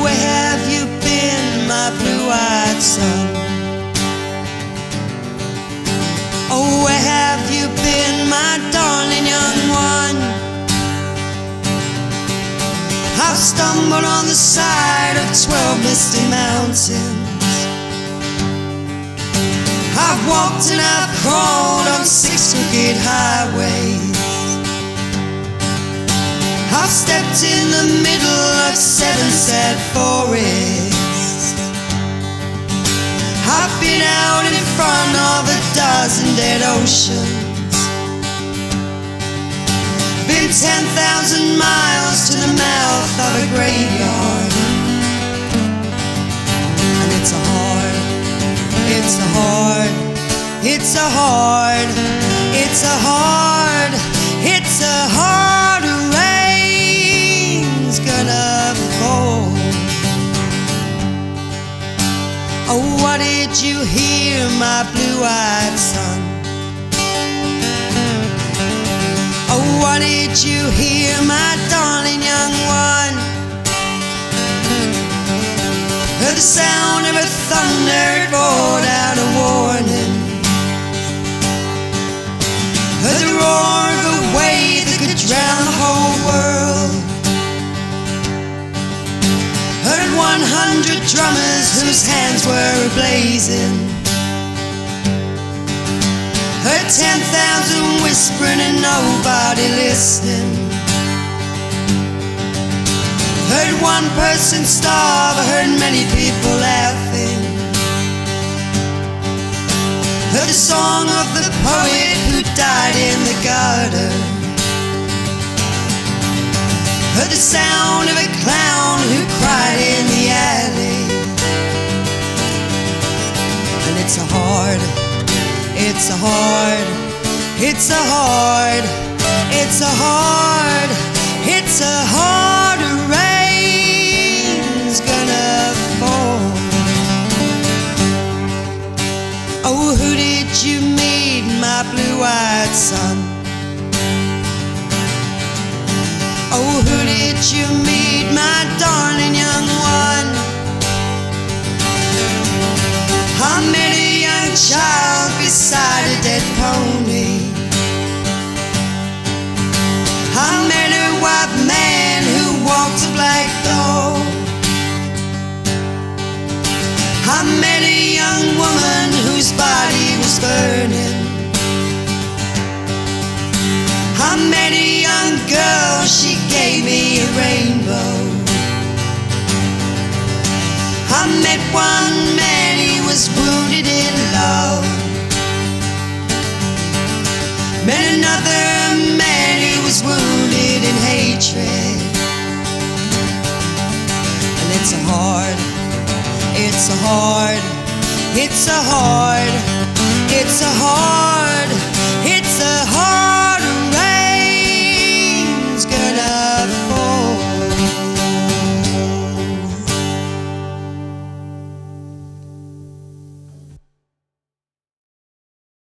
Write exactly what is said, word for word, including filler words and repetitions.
where have you been, my blue-eyed son? Oh, where have you been, my darling young one? I've stumbled on the side of twelve misty mountains. I've walked and I've crawled on six crooked highways. I've stepped in the middle of seven sad forests. I've been out in front of a dozen dead oceans. Been ten thousand miles to the mouth of a graveyard. And it's a hard, it's a hard, it's a hard, it's a hard, it's a hard rain's gonna fall. Oh, what did you hear, my blue-eyed son? Oh, what did you hear, my darling young one? Heard the sound of a thunder, it roared out a warning. Heard the roar of a wave that could drown the whole world. Heard one hundred drummers whose hands were ablazing. Heard ten thousand whispering and nobody listening. Heard one person starve, I heard many people laughing. Heard the song of the poet who died in the gutter. Heard the sound of a clown who cried in the alley. And it's a hard, it's a hard, it's a hard, it's a hard, it's a hard rain's gonna fall. Oh, who did you meet, my blue-eyed son? Oh, who did you meet, my darling young one? I met a young child beside a dead pony. I met a white man who walked a black dog. I met a young woman whose body was burning. I met a young girl, she gave me a rainbow. I met one man, he was wounded in love. Met another man who was wounded in hatred. And it's a hard, it's a hard, it's a hard, it's a hard